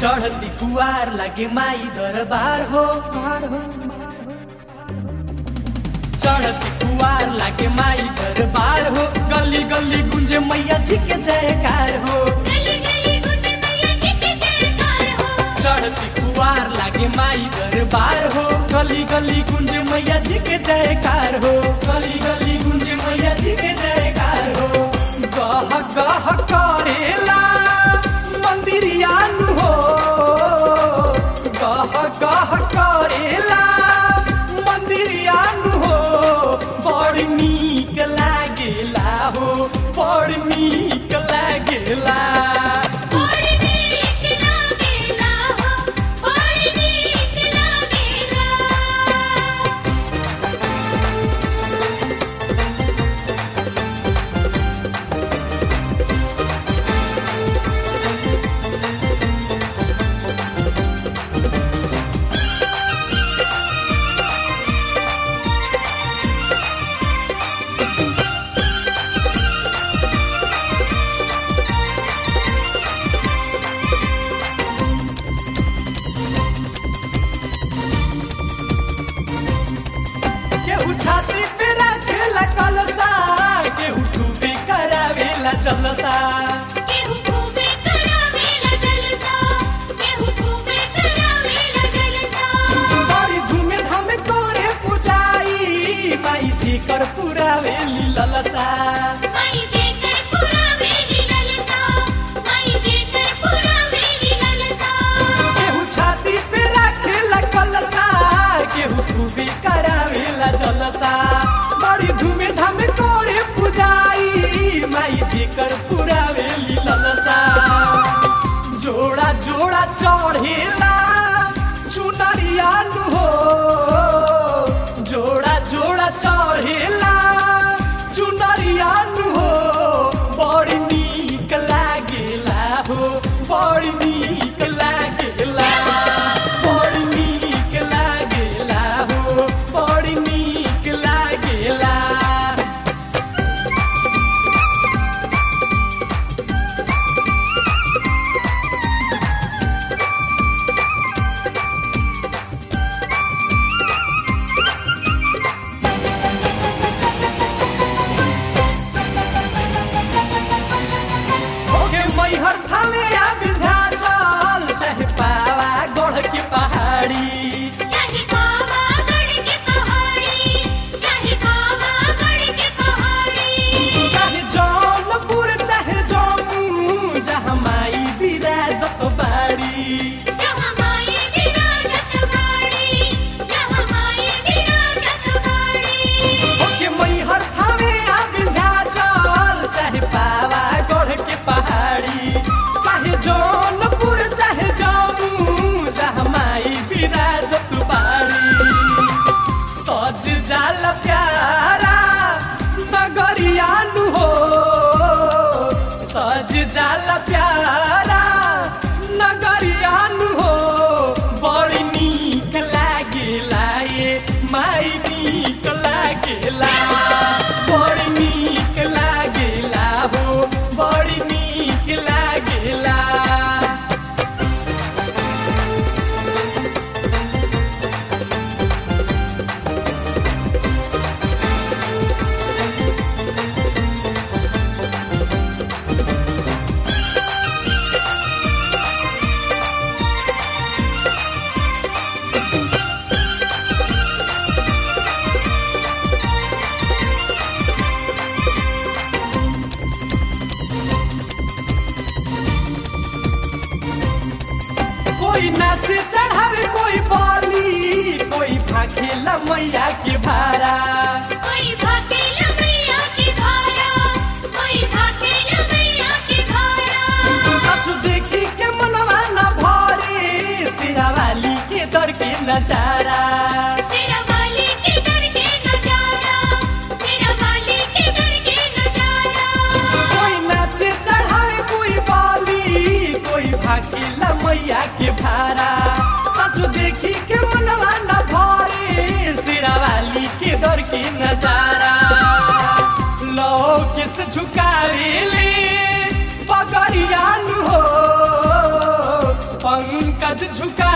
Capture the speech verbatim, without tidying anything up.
चढ़ती कुआर लागे माई दरबार हो चढ़ती कुआर लागे माई दरबार हो गली गली गुंजे मैया जी के जयकार हो चढ़ती कुआर लागे माई दरबार हो गली गली गुंजे मैया जी के जयकार हो गली गली गुंजे मैया जी के जयकार हो गह गह करेला मंदिरिया हो गह गह करेला मंदिरिया हो बड़ नीक लागेला हो बड़ नीक लागेला छाती पे रखेला कलसा केहू खूबे करावेला जलसा केहू खूबे करावेला जलसा केहू खूबे करावेला जलसा बड़ी धूमे धामे करे पूजाई माई जी कर पुरावेली ललसा माई जी कर पुरावेली ललसा माई जी कर पुरावेली ललसा केहू छाती पे रखेला कलसा केहू खूबे करावेला जलसा बड़ी धूमे धामे करे पूजाई माई जी कर पुरावेली ललसा जोड़ा जोड़ा चढ़ेला चुनरिया हो जोड़ा जोड़ा चढ़ेला चुनरिया हो बड़ी नीक लागेला हो बड़ी नीक लागेला बड़ी नीक लागेला हो बड़ी नीक लागेला मैहर थामे या विंध्याचल चाहे पावा गढ़ के पहाड़ी चाहे बाबा गढ़ के पहाड़ी चाहे बाबा गढ़ के पहाड़ी चाहे जौनपुर चाहे जम्मू जहाँ माई विराजत बाड़ी जहाँ माई विराजत बाड़ी जहाँ माई विराजत बाड़ी ओके मैहर थामे या विंध्याचल चाहे पावा गढ़ के पहाड़ी चाहे जौनपुर चाहे जम्मू जहाँ माई विराजत बाड़ी सज जाल प्यारा नगरिया हो सज जाल प्यारा नगरिया हो बड़ी नीक लागेला ये माई नीक लागेला बड़ी नीक लागेला हो बड़ी नीक लागेला कोई नाचे चढ़ावे कोई बाली कोई भाखेला मैया के भारा कोई भाखेला मैया के भारा कोई भाखेला मैया के भारा सच देखी के मनवा न भरे सिरावाली के दर के नजारा सिरावाली के दर के नजारा सिरावाली के दर के नजारा कोई नाचे चढ़ावे कोई बाली कोई भाखेला मैया के भारा सच देखी के मनवा न भरे सिरावाली के दर के नजारा लो किस झुकावे ले पगड़िया हो पंग आज झुका